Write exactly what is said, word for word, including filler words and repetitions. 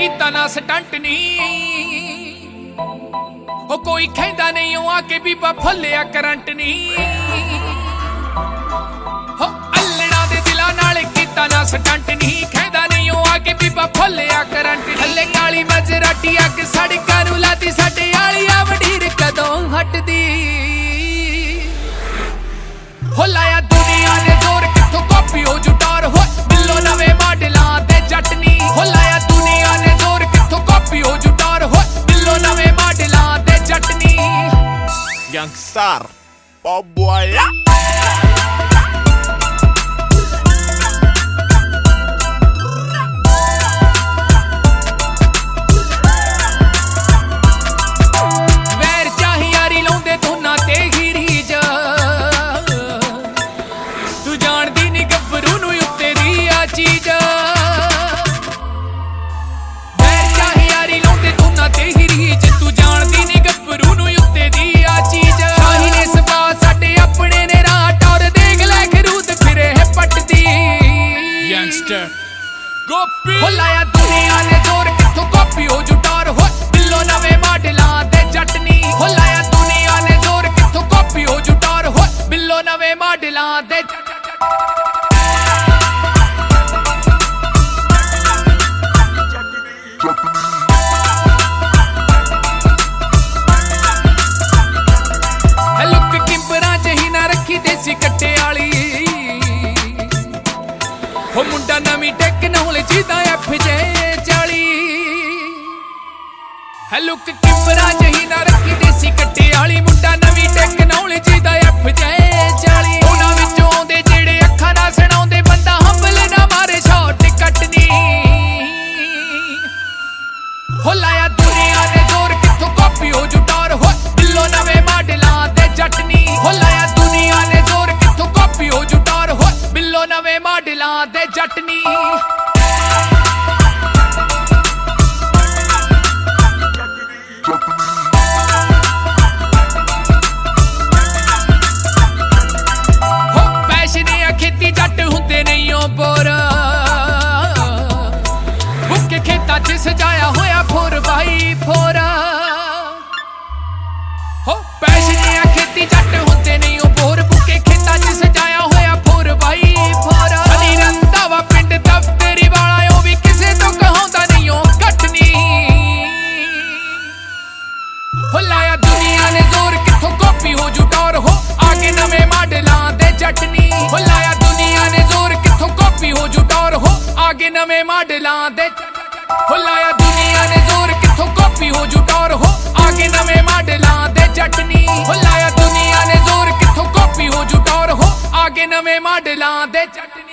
कीता ना स्टंट नी ओ कोई कहंदा नहीं ओ आके बीबा फुल्लिया करंट नी हो अल्लड़ा दे दिला नाल कीता ना स्टंट नी कहंदा नहीं ओ आके बीबा फुल्लिया करंट हल्ले काली मजराटी अग सड़कां नूं लादी साडे आलिया वडीर कदों हटदी हो लाया दुनिया ने जोर किथों कॉपी हो जुटार हो बिल्लो नवे मॉडलां दे जटनी हो लाया दुनिया ने जोर किथों कॉपी हो जुटार हो बिल्लो नवे मॉडलां दे जटनी Youngstar Pop Boy हो लाया दुनिया ने जोर किथों कॉपी हो जुटार हो बिल्लो नवे मॉडलां दे जटनी हो लाया दुनिया ने जोर किथों कॉपी हो जुटार हो बिल्लो नवे मॉडलां दे लुक किंबरां च ही ना रखी देसी कट्टे वाली हो मुंडा नवी टेक्नोलॉजी दा एफ जे चाली है लुक किंबरां च ही ना रखी देसी कट्टे वाली मुंडा नवी टेक्नोलॉजी दा एफ जे चाली उन्हां विचों आउंदे जेड़े अखां नाल सुणाउंदे बंदा हंबल ना मारे शॉट कटनी हो लाया दुनिया ने जोर किथों कॉपी हो जुटार हो बिल्लो नवे मॉडलां दे जटनी हो लाया दुनिया ने जोर किथों कॉपी हो जुटार हो बिल्लो नवे मॉडलां दे जटनी सजाया होया फोर बाई फोर हो पैशनिया खेती जट होंदे नहीं ओ बोर बुके खेतां च सजाया होया four by four Ali Randhawa पिंड दफ्तरी वाला ओ भी किसे तो कहांदा नहीं ओ घटनी हो लाया दुनिया ने जोर किथों कॉपी हो जुटार हो आगे नवे मॉडलां दे जटनी हो लाया दुनिया ने जोर किथों कॉपी हो जुटार हो आगे नवे मॉडलां दे हो लाया दुनिया ने जोर किथों कॉपी हो जुटार हो आगे नवे मॉडलां दे जटनी हो लाया दुनिया ने जोर किथों कॉपी हो जुटार हो आगे नवे मॉडलां दे जटनी।